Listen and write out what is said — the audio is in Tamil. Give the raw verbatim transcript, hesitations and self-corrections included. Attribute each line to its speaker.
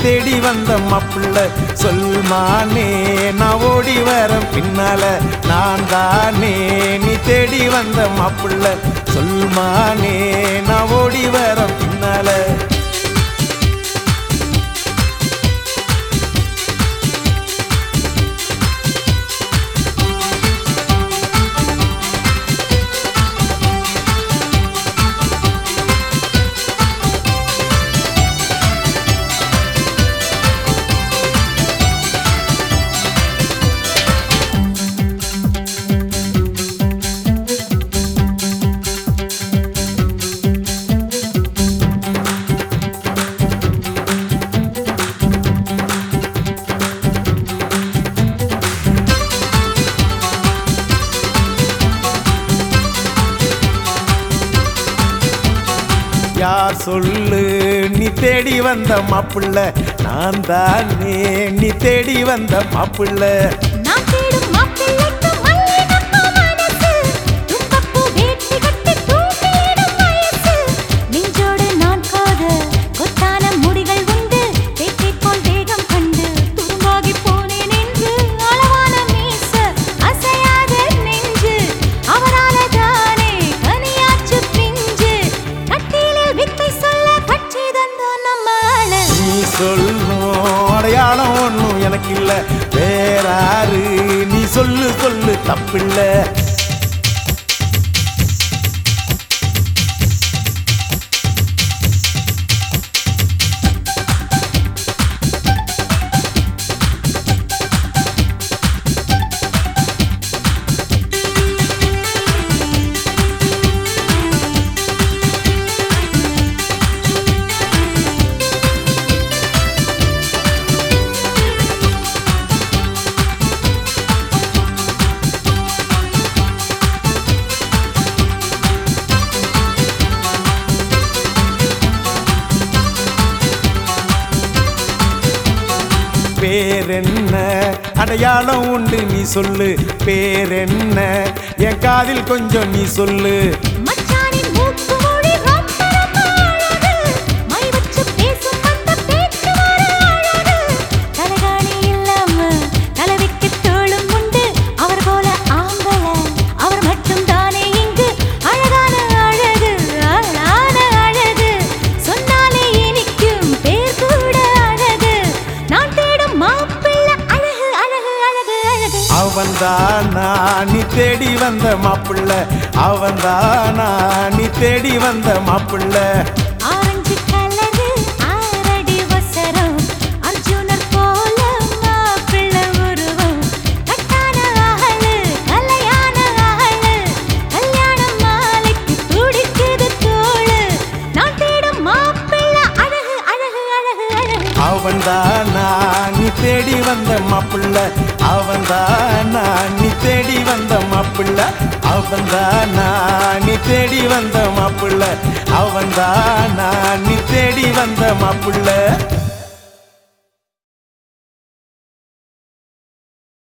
Speaker 1: தேடி வந்த மாப்பிள்ள சொல்மானே நான் ஓடி வர பின்னால நான் தானே நீ தேடி வந்த மாப்பிள்ள சொல்மானே நான் ஓடி வர பின்னால யார் சொல்லு நீ தேடி வந்த மாப்பிள்ள நான் தானே நீ தேடி வந்த மாப்பிள்ள
Speaker 2: நான் தேடும் மாப்பிள்ளைக்கு மல்லிகைப்பூ மனசு தும்பப்பூ வேட்டி கட்டி தூக்கிடும் வயசு நெஞ்சோடு நான் காத கொத்தான முடிகள் உண்டு வேட்டை போல் வேகம் கண்டு துரும்பாகி போனேன் என்று அளவான மீச அசையாத நெஞ்சு அவரால தானே கனியாச்சு பிஞ்சு கட்டிலில் வித்தை சொல்ல கட்சி தந்தோம் நம்ம ஆளு
Speaker 1: நீ சொல்லும் அடையாளம் ஒன்றும் எனக்கு இல்ல வேறாரு நீ சொல்லு சொல்லு தப்பில்ல பேரென்ன அடையாளம் உண்டு நீ சொல்லு பேரென்ன என் காதில் கொஞ்சம் நீ சொல்லு
Speaker 2: மச்சானின் மூக்கு மூடி ரொம்ப ரொம்ப அழகு மை வச்சு பேசும் அந்த பேச்சு வர அழகு தலகாணி இல்லாம தலைவிக்கு தோளும் உண்டு அவர் போல ஆம்பள அவர் மட்டும் தானே இங்கு அழகான அழகு அழகான அழகு சொன்னாலே இனிக்கும் பேர் கூட அழகு நான் தேடும் மாப்பிள்ள அழகு அழகு அழகு அழகு
Speaker 1: அவன்தானா நீ தேடி வந்த மாப்பிள்ள அவன்தானா நீ தேடி வந்த மாப்பிள்ள
Speaker 2: ஆரஞ்சு கலரு ஆரடி வசரம் அர்ஜுனர் போல மாப்பிள்ள உருவம் கட்டான ஆளு கல்யாண ஆளு கல்யாண மாலைக்கு துடிக்குது தோளு நான் தேடும் மாப்பிள்ள அழகு அழகு அழகு அழகு
Speaker 1: அவன்தானா நீ தேடி வந்த மாப்பிள்ள அவன்தானா நீ தேடி வந்த மாப்பிள்ள அவன்தானா நீ தேடி வந்த மாப்பிள்ள அவன்தானா நீ தேடி வந்த மாப்பிள்ள